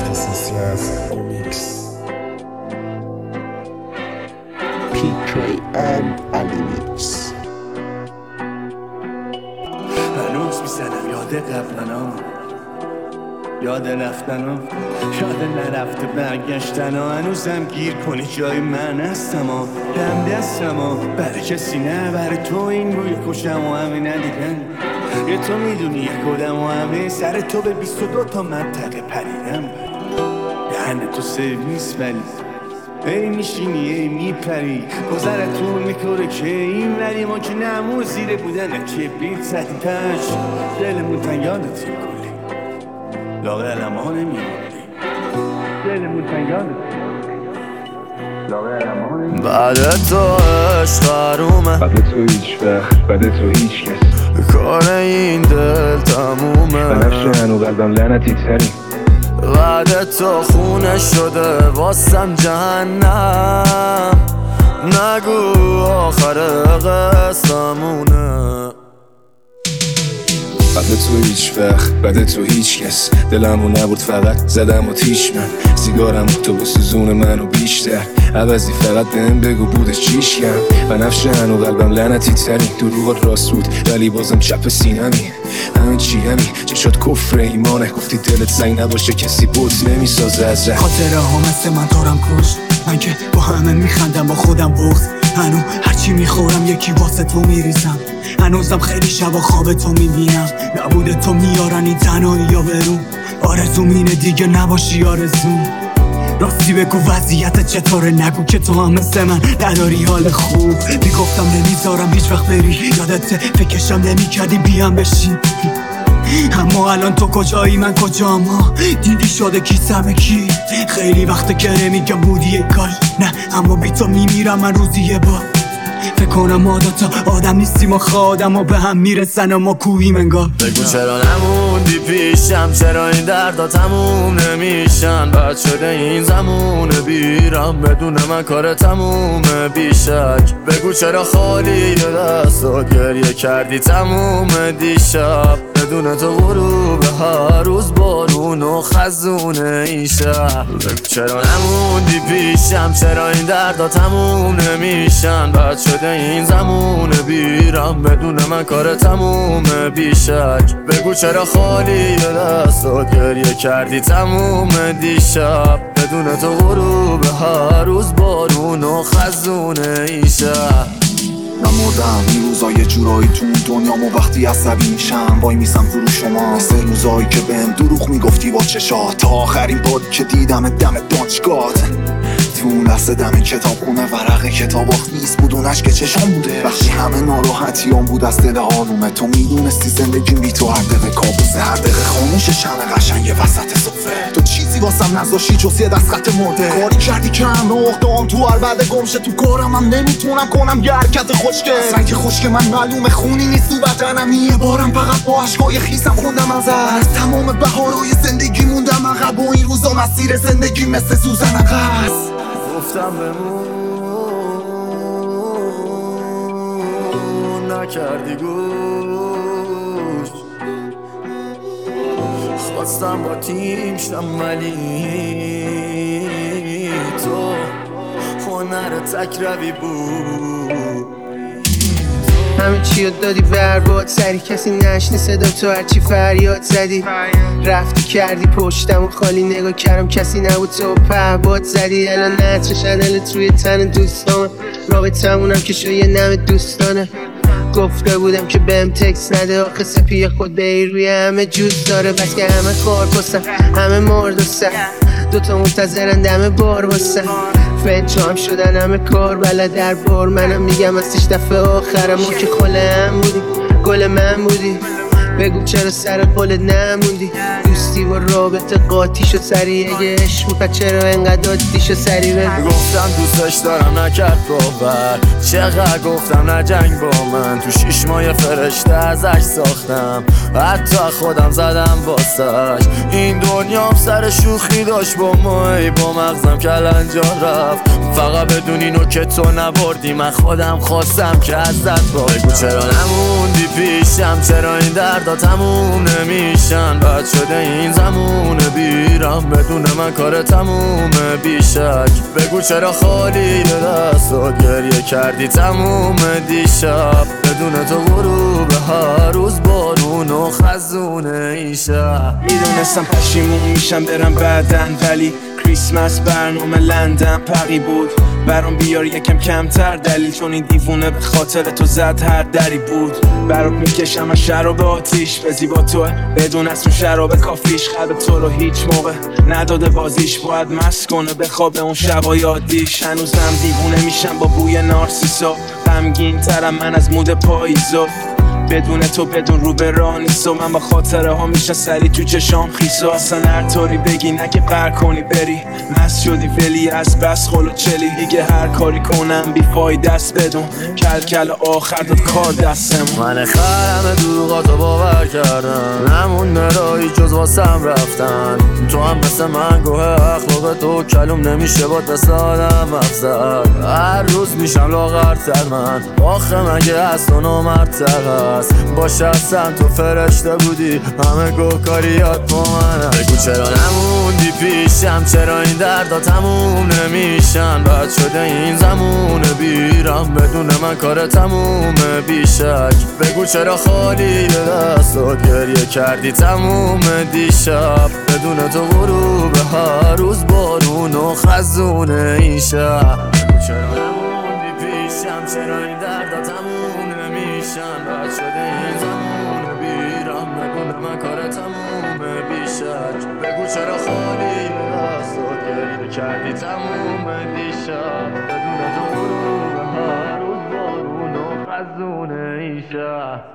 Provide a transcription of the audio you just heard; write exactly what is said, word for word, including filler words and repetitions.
Essentials Remix پی کی and Alimix. هنوز میزنم یاد قبلنا، یاد رفتنا، یاد نرفته برگشتنا. هنوزم گیر کنی جای من هستم و دم دستم و برای کسی نه، برای تو این روی کشم و همه ندیدن. یه تو میدونی یک کدم و همه سر تو به بیست و دو تا منطقه پریدم. دهن تو سرویس ولی ای میشینی ای میپری، گذرتون میکنه که این ولی ما که نمو زیره بودن کبریت زدی تش. دلمون تن یادت کلی لاغرم ها نمیمونی، دلمون تن یادت لاغرم ها نمیمونی. بعد تو عشق حرومه، بعد تو هیچ وقت، بعد تو هیچ کس، کار این دل تمومه. بنفشه هنو قلبم لعنتی تری، بعد تو خونه شده واسم جهنم. نگو آخر قصمونه. بعد تو هیچ وقت، بعد تو هیچ کس، دلمو نبرد فقط زدم و تیش من. سیگارم تو بسوزون منو بیشتر، عوضی فقط بهم بگو بودش چیش کم. بنفشه هنو قلبم لعنتی تری، دروغات راست بود ولی بازم چپ سینمی. همه چی همی چشات کفر ایمانه، گفتی دلت زنگ نباشه کسی بود نمیسازه از ره. خاطره ها مثل من دارم کش، من که با همه میخندم با خودم بغض. هنو هرچی میخورم یکی واسه تو میریزم. هنوزم خیلی شبا خواب تو میبینم. نبوده تو میارن این تنهایی یا برون. آرزوم اینه دیگه نباشی آرزوم. راستی بگو وضعیت چطوره، نگو که تو هم مثل من نداری حال خوب. میگفتم نمیذارم هیچ وقت بری، یادته فکرشم نمیکردی بیام بشی. اما الان تو کجایی من کجام، دیدی شده کی سم کی. خیلی وقته که نمیگم بودی یک کار نه، اما بی تو میمیرم من روزی یه بار. فکر کنم ما دوتا آدم نیستیم و خودم و به هم میرسن و ما کوهیم انگار. بگو چرا نموندی پیشم، چرا این دردا تموم نمیشن. بد شده این زمونه بیرم بدون من کار تمومه بیشک. بگو چرا خالی دستات گریه کردی تموم دیشب. بدون تو غروب هر روز بارون و خزونه این شب. بگو چرا نموندی پیشم، چرا این دردا تموم نمیشن. بد شده این زمونه بیرم بدون من کار تمومه بیشک. بگو چرا خالی دستات گریه کردی تموم دیشب. بدون تو غروب هر روز بارون و خزونه این شب. نمردم این روزا یه جورایی تو اون دنیامو وقتی عصبی میشم وای میسم فرو شما. مثل روزایی که بهم دروغ میگفتی با چشات، تا آخرین باد که دیدم دم دانشگاهت. تو اون لحظه دم کتاب خونه ورق کتاب آخویز بود، اونش که چشام بوده. وقتی همه ناراحتیام بود از دل آرومه، تو میدونستی زندگیم بی تو هر دقیقه کابوسه. هر دقیقه خاموش شمع قشنگ وسط صفه، تو چیزی واسم نذاشتی جز یه دست خط مرده. کاری کردی که هم نقطه‌ام تو هر بعد گمشه. تو کارم هم نمیتونم کنم یه حرکت خوشگه. رنگ خشک من معلومه خونی نیست تو بدنم. یه بارم فقط با عشقای خیسم خوندم از از تمام بهارای زندگی موندم عقب. و این روزا مسیر زندگی مثل سوزن عقص. گفتم بمون نکردی گوش، خواستم با تیم شم ولی تو هنر تک روی بود. همه چی رو دادی برباد، سری کسی نشنی صدا تو هرچی فریاد زدی. رفتی کردی پشتم و خالی نگاه کردم کسی نبود تو پهباد زدی. الان نتر شدلت روی تن دوستان، رابطمونم که شو یه نم دوستانه. گفته بودم که بهم تکس نده، آخه سپی خود به روی همه جوز داره. بس که همه خار بستن همه مرد و سر، دوتا منتظرن دم بار بستن. فنچام شدن همه کار بلد در بار. منم میگم ازش دفعه آخرم ما که خله هم بودی گل من بودی. بگو چرا سر قولت نموندی، دوستی و رابطه قاطی شد سری. اگه عشق می‌کنی چرا انقدر عادی شد سری. بگو گفتم دوستش دارم نکرد باور، چقدر گفتم نجنگ با من. تو شیش ماه فرشته ازش ساختم، حتی خودم زدم واسش. این دنیام سر شوخی داشت با ما، ای با مغزم کلنجان رفت. فقط بدون اینو که تو نبردی من خودم خواستم که ازت باشه. بگو چرا نموندی پیشم، چرا این درد دردا تموم نمیشن. بد شده این زمون بیرم بدون من کار تمومه بیشک. بگو چرا خالی دستات گریه کردی تموم دیشب. بدون تو غروب هر روز بارون و خزونه این شب. میدونستم پشیمون میشم برم بعدن، ولی کریسمس برنامه لندن پقی بود. برام بیار یکم کمتر دلیل، چون این دیوونه به خاطر تو زد هر دری بود. برات میکشم از شراب آتیش، به زیبا توه بدون اسم شراب کافیش. قلب تو رو هیچ موقع نداده بازیش، باید مست کنه بخوابه اون شبای عادیش. هنوزم دیوونه میشم با بوی نارسیسا، غمگین ترم من از مود پاییزا. بدون تو بدون رو به راه نیست و من با خاطره ها میشه سری تو چشام خیسا. اصلا هر طوری بگی نگه بر کنی بری، مست شدی ولی از بس خلو چلی. دیگه هر کاری کنم بی فایده است بدون کل کل آخر داد کار دستم. من خرم دروغاتو باور کردم، نمونده راهی جز واسم رفتن. تو هم مثل من گوه اخلاق تو کلوم نمیشه باد مثل آدم افزر. هر روز میشم لاغرتر من، آخه مگه از تو نامردتر باشه اصلا تو فرشته بودی، همه گوکاریات با منم. بگو چرا نموندی پیشم، چرا این دردا تموم نمیشن. بد شده این زمون بیرم بدون من کار تمومه بیشک. بگو چرا خالی دستات گریه کردی تموم دیشب. بدون تو غروب هر روز بارون و خزونه این شب. بگو چرا نموندی پیشم، چرا این دردا تموم نمیشن. بد شده این زمان بیرم بدون من کار تمومه بیشک. بگو چرا خالی دستات گریه کردی تموم دیشب. بدون تو غروب هر روز بارون و خزونه این شب.